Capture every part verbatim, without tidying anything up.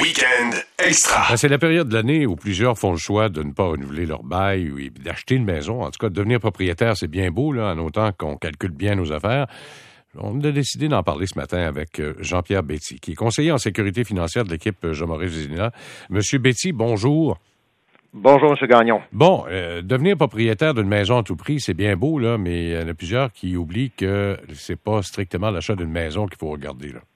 Week-end extra. Ben, c'est la période de l'année où plusieurs font le choix de ne pas renouveler leur bail ou d'acheter une maison. En tout cas, de devenir propriétaire, c'est bien beau, là, en autant qu'on calcule bien nos affaires. On a décidé d'en parler ce matin avec Jean-Pierre Betty, qui est conseiller en sécurité financière de l'équipe Jean-Maurice Vézina. Monsieur Betty, bonjour. Bonjour, M. Gagnon. Bon, euh, devenir propriétaire d'une maison à tout prix, c'est bien beau, là, mais il y en a plusieurs qui oublient que c'est pas strictement l'achat d'une maison qu'il faut regarder, là.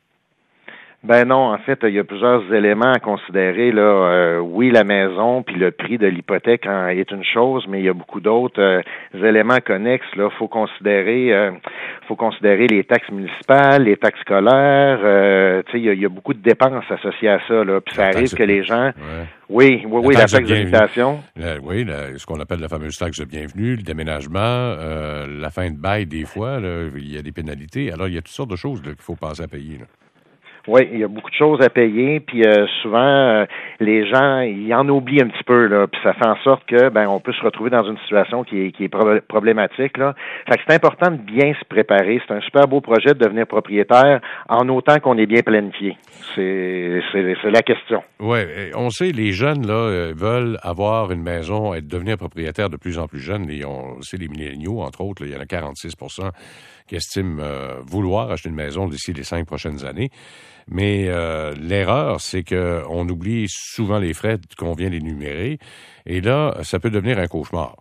Ben non, en fait, il y a plusieurs éléments à considérer. Là, euh, oui, la maison puis le prix de l'hypothèque hein, est une chose, mais il y a beaucoup d'autres euh, éléments connexes. Là, faut considérer, euh, faut considérer les taxes municipales, les taxes scolaires. Euh, tu sais, il y, a, il y a beaucoup de dépenses associées à ça. Là, puis ça arrive taxe... que les gens, ouais. oui, oui, oui, la taxe d'habitation. Oui, la, ce qu'on appelle la fameuse taxe de bienvenue, le déménagement, euh, la fin de bail des fois, là, il y a des pénalités. Alors, il y a toutes sortes de choses là, qu'il faut penser à payer. Là. Oui, il y a beaucoup de choses à payer, puis euh, souvent euh, les gens ils en oublient un petit peu là, puis ça fait en sorte que ben on peut se retrouver dans une situation qui est qui est pro- problématique là. Fait que c'est important de bien se préparer. C'est un super beau projet de devenir propriétaire en autant qu'on est bien planifié. C'est c'est, c'est la question. Oui, on sait les jeunes là veulent avoir une maison et devenir propriétaire de plus en plus jeunes. Et on sait les milléniaux entre autres, là, il y en a quarante-six pour cent qui estiment euh, vouloir acheter une maison d'ici les cinq prochaines années. Mais euh, l'erreur, c'est qu'on oublie souvent les frais qu'on vient d'énumérer. Et là, ça peut devenir un cauchemar.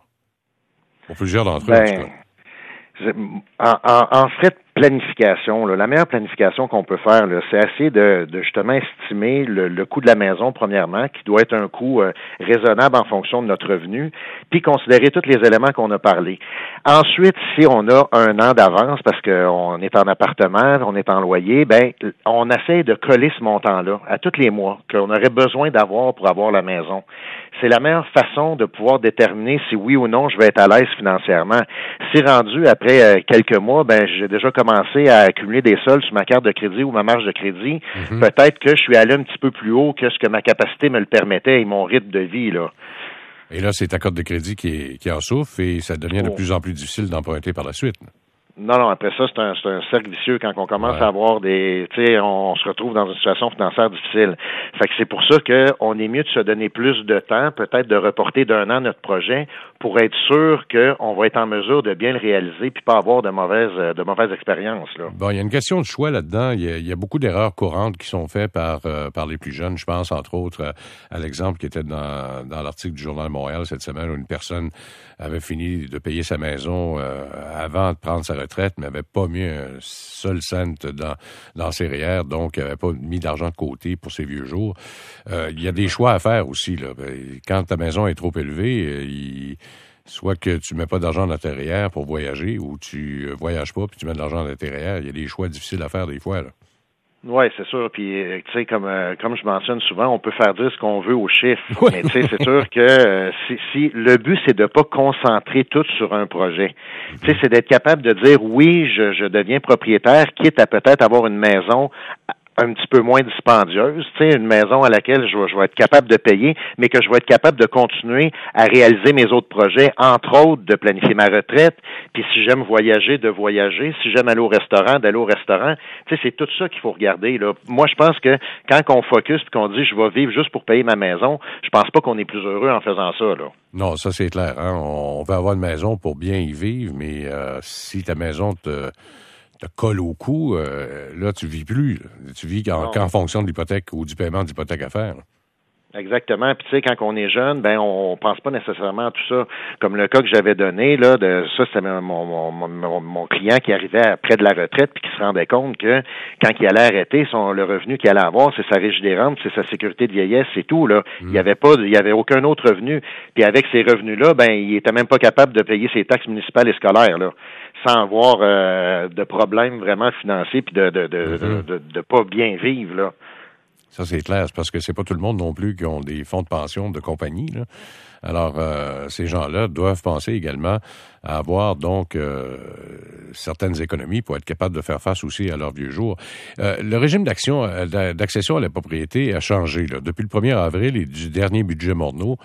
Pour plusieurs d'entre eux, ben, en tout cas. En, en, en frais de planification, là, la meilleure planification qu'on peut faire, là, c'est essayer de, de justement estimer le, le coût de la maison, premièrement, qui doit être un coût euh, raisonnable en fonction de notre revenu, puis considérer tous les éléments qu'on a parlé. Ensuite, si on a un an d'avance, parce qu'on est en appartement, on est en loyer, ben on essaie de coller ce montant-là à tous les mois qu'on aurait besoin d'avoir pour avoir la maison. C'est la meilleure façon de pouvoir déterminer si oui ou non je vais être à l'aise financièrement. Si rendu après euh, quelques mois, ben j'ai déjà commencé à accumuler des soldes sur ma carte de crédit ou ma marge de crédit, mm-hmm. peut-être que je suis allé un petit peu plus haut que ce que ma capacité me le permettait et mon rythme de vie, là. Et là, c'est ta carte de crédit qui, est, qui en souffre et ça devient oh. de plus en plus difficile d'emprunter par la suite. Non, non, après ça, c'est un, c'est un cercle vicieux quand on commence ouais. à avoir des... Tu sais, on se retrouve dans une situation financière difficile. Fait que c'est pour ça qu'on est mieux de se donner plus de temps, peut-être de reporter d'un an notre projet pour être sûr qu'on va être en mesure de bien le réaliser puis pas avoir de mauvaises, de mauvaises expériences, là. Bon, il y a une question de choix là-dedans. Il y a, il y a beaucoup d'erreurs courantes qui sont faites par, euh, par les plus jeunes. Je pense, entre autres, à, à l'exemple qui était dans, dans l'article du Journal de Montréal cette semaine où une personne avait fini de payer sa maison euh, avant de prendre sa retraite, mais n'avait pas mis un seul cent dans, dans ses R E E R, donc n'avait pas mis d'argent de côté pour ses vieux jours. Euh, il y a des choix à faire aussi, là. Quand ta maison est trop élevée, il, soit que tu mets pas d'argent dans tes R E E R pour voyager, ou tu voyages pas puis tu mets de l'argent dans tes R E E R. Il y a des choix difficiles à faire des fois, là. Oui, c'est sûr. Puis, tu sais, comme euh, comme je mentionne souvent, on peut faire dire ce qu'on veut aux chiffres. Oui. Mais tu sais, c'est sûr que euh, si, si le but, c'est de pas concentrer tout sur un projet. Mm-hmm. Tu sais, c'est d'être capable de dire, oui, je, je deviens propriétaire, quitte à peut-être avoir une maison un petit peu moins dispendieuse, tu sais, une maison à laquelle je vais, je vais être capable de payer, mais que je vais être capable de continuer à réaliser mes autres projets, entre autres de planifier ma retraite, puis si j'aime voyager, de voyager, si j'aime aller au restaurant, d'aller au restaurant, tu sais, c'est tout ça qu'il faut regarder, là. Moi, je pense que quand on focus puis qu'on dit je vais vivre juste pour payer ma maison, je pense pas qu'on est plus heureux en faisant ça, là. Non, ça c'est clair, hein. On veut avoir une maison pour bien y vivre, mais euh, si ta maison te te colle au cou, euh, là, tu vis plus. Là. Tu vis qu'en, qu'en fonction de l'hypothèque ou du paiement d'hypothèque à faire. Exactement. Puis tu sais, quand on est jeune, ben on, on pense pas nécessairement à tout ça. Comme le cas que j'avais donné, là, de ça, c'était mon, mon, mon, mon client qui arrivait après de la retraite puis qui se rendait compte que quand il allait arrêter, son le revenu qu'il allait avoir, c'est sa régie des rentes, c'est sa sécurité de vieillesse, c'est tout, là. Mmh. Il y avait pas, il y avait aucun autre revenu. Puis avec ces revenus-là, ben il était même pas capable de payer ses taxes municipales et scolaires, là, sans avoir euh, de problèmes vraiment financiers puis de de de, mmh. de, de, de, de pas bien vivre, là. Ça, c'est clair, c'est parce que c'est pas tout le monde non plus qui ont des fonds de pension de compagnie, là. Alors, euh, ces gens-là doivent penser également à avoir, donc, euh, certaines économies pour être capables de faire face aussi à leurs vieux jours. Euh, le régime d'action, d'accession à la propriété a changé, là. Depuis le premier avril et du dernier budget Morneau,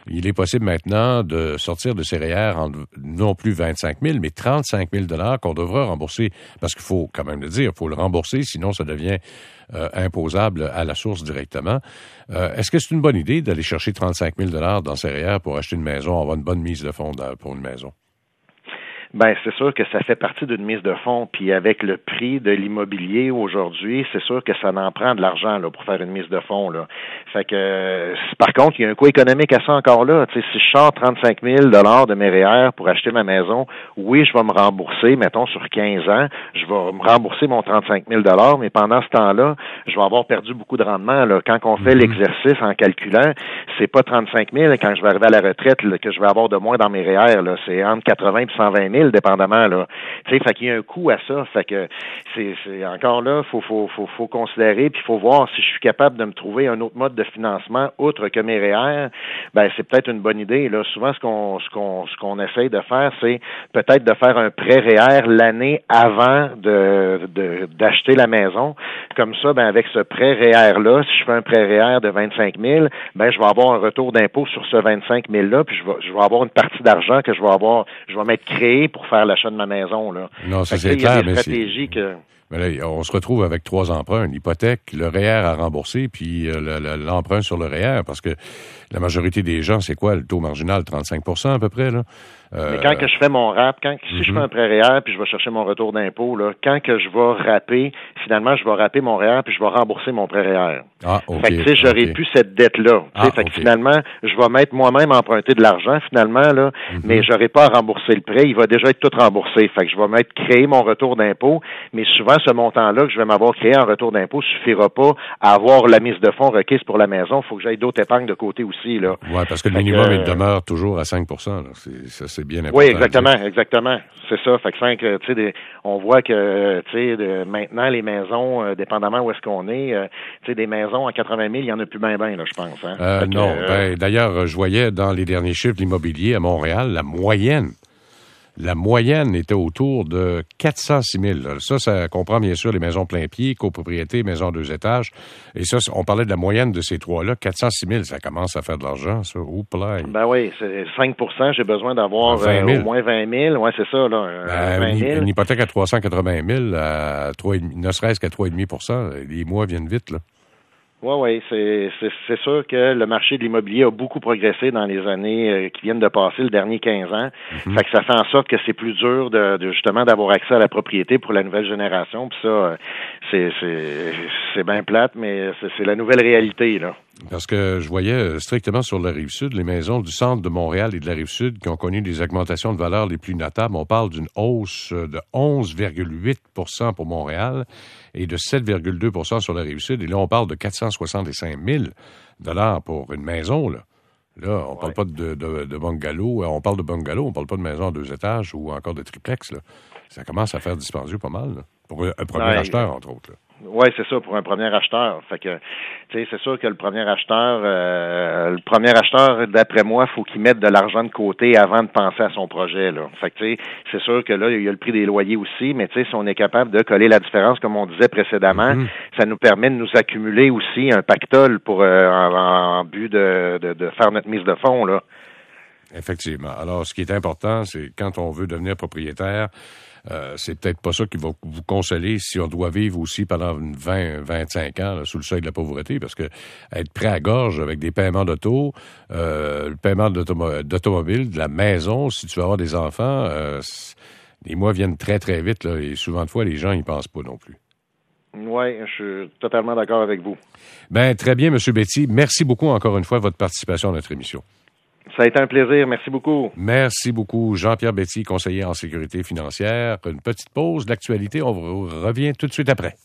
il est possible maintenant de sortir de C R E E R en non plus vingt-cinq mille, mais trente-cinq mille dollars qu'on devra rembourser, parce qu'il faut quand même le dire, il faut le rembourser, sinon ça devient euh, imposable à la source directement. Euh, est-ce que c'est une bonne idée d'aller chercher trente-cinq mille dollars dans C R E E R pour acheter une maison, avoir une bonne mise de fonds pour une maison? Ben c'est sûr que ça fait partie d'une mise de fonds, puis avec le prix de l'immobilier aujourd'hui, c'est sûr que ça en prend de l'argent là pour faire une mise de fonds là. Fait que euh, par contre, il y a un coût économique à ça encore là. Tu sais, si je sors trente-cinq mille dollars de mes R E E R pour acheter ma maison, oui, je vais me rembourser, mettons sur quinze ans, je vais me rembourser mon trente-cinq mille dollars, mais pendant ce temps-là, je vais avoir perdu beaucoup de rendement là. Quand on fait l'exercice en calculant, c'est pas trente-cinq mille quand je vais arriver à la retraite là, que je vais avoir de moins dans mes R E E R là, c'est entre quatre-vingts et cent vingt mille dépendamment là. Tu sais, fait qu'il y a un coût à ça, fait que c'est, c'est encore là, faut faut faut faut considérer puis faut voir si je suis capable de me trouver un autre mode de financement outre que mes R E E R. Ben c'est peut-être une bonne idée là. Souvent ce qu'on ce qu'on ce qu'on essaye de faire, c'est peut-être de faire un prêt R E E R l'année avant de, de d'acheter la maison. Comme ça, ben avec ce prêt R E E R là, si je fais un prêt R E E R de vingt-cinq mille, ben je vais avoir un retour d'impôt sur ce vingt-cinq mille là, puis je vais je vais avoir une partie d'argent que je vais avoir, je vais m'être créé pour faire l'achat de ma maison là. Non, ça fait c'est que, là, clair, il y a des mais stratégies c'est... que Mais là, on se retrouve avec trois emprunts, une hypothèque, le R E E R à rembourser, puis euh, le, le, l'emprunt sur le R E E R, parce que la majorité des gens, c'est quoi le taux marginal? trente-cinq pour cent à peu près, là? Euh, Mais quand que je fais mon rap, quand si mm-hmm. je fais un prêt R E E R puis je vais chercher mon retour d'impôt, là, quand que je vais rapper, finalement, je vais rapper mon R E E R puis je vais rembourser mon prêt R E E R. Ah, OK. Fait que, tu sais, j'aurais okay. plus cette dette-là. Ah, fait okay. que finalement, je vais mettre moi-même emprunter de l'argent, finalement, là, mm-hmm. mais j'aurai pas à rembourser le prêt. Il va déjà être tout remboursé. Fait que je vais mettre créer mon retour d'impôt, mais souvent, ce montant-là que je vais m'avoir créé en retour d'impôt suffira pas à avoir la mise de fonds requise pour la maison. Il faut que j'aille d'autres épargnes de côté aussi, là. Ouais, parce que le minimum, il demeure toujours à cinq pour cent, là. C'est, ça, c'est bien important. Oui, exactement. Exactement, c'est ça. Fait que cinq, tu sais, des, on voit que, tu sais, de, maintenant les maisons, euh, dépendamment où est-ce qu'on est, euh, tu sais, des maisons à quatre-vingt mille, il y en a plus ben ben là, je pense. Hein? Euh, non, que, euh, ben d'ailleurs, je voyais dans les derniers chiffres de l'immobilier à Montréal, la moyenne. La moyenne était autour de quatre cent six mille. Ça, ça comprend bien sûr les maisons plein pied, copropriété, maisons deux étages. Et ça, on parlait de la moyenne de ces trois-là. quatre cent six mille, ça commence à faire de l'argent, ça. Oups là. Ben oui, c'est cinq pour cent. J'ai besoin d'avoir euh, au moins vingt mille. Oui, c'est ça. Là, ben, vingt mille. Une, une hypothèque à trois cent quatre-vingt mille, à trois, ne serait-ce qu'à trois virgule cinq pour cent. Les mois viennent vite, là. Oui, oui, c'est, c'est, c'est sûr que le marché de l'immobilier a beaucoup progressé dans les années euh, qui viennent de passer, le dernier quinze ans. Mm-hmm. Fait que ça fait en sorte que c'est plus dur de, de justement d'avoir accès à la propriété pour la nouvelle génération. Puis ça, c'est, c'est, c'est bien plate, mais c'est, c'est la nouvelle réalité, là. Parce que je voyais strictement sur la Rive-Sud, les maisons du centre de Montréal et de la Rive-Sud qui ont connu des augmentations de valeur les plus notables. On parle d'une hausse de onze virgule huit pour cent pour Montréal et de sept virgule deux pour cent sur la Rive-Sud. Et là, on parle de quatre cent soixante-cinq mille dollars pour une maison, là. Là, on ouais. parle pas de, de, de bungalow. On parle de bungalow, on parle pas de maison à deux étages ou encore de triplex, là. Ça commence à faire dispendieux pas mal, là. Pour un, un premier ouais. acheteur, entre autres, là. Oui, c'est ça, pour un premier acheteur. Fait que, tu sais, c'est sûr que le premier acheteur, euh, le premier acheteur, d'après moi, faut qu'il mette de l'argent de côté avant de penser à son projet, là. Fait que, tu sais, c'est sûr que là, il y a le prix des loyers aussi, mais tu sais, si on est capable de coller la différence, comme on disait précédemment, mm-hmm. ça nous permet de nous accumuler aussi un pactole pour, euh, en, en but de, de, de faire notre mise de fonds, là. Effectivement. Alors, ce qui est important, c'est quand on veut devenir propriétaire, Euh, c'est peut-être pas ça qui va vous consoler si on doit vivre aussi pendant vingt, vingt-cinq ans là, sous le seuil de la pauvreté, parce que être prêt à gorge avec des paiements d'auto, euh, le paiement d'automo- d'automobile, de la maison, si tu veux avoir des enfants, euh, les mois viennent très, très vite, là, et souvent de fois, les gens n'y pensent pas non plus. Oui, je suis totalement d'accord avec vous. Ben très bien, M. Betty. Merci beaucoup encore une fois de votre participation à notre émission. Ça a été un plaisir. Merci beaucoup. Merci beaucoup. Jean-Pierre Betty, conseiller en sécurité financière. Une petite pause d'actualité. On revient tout de suite après.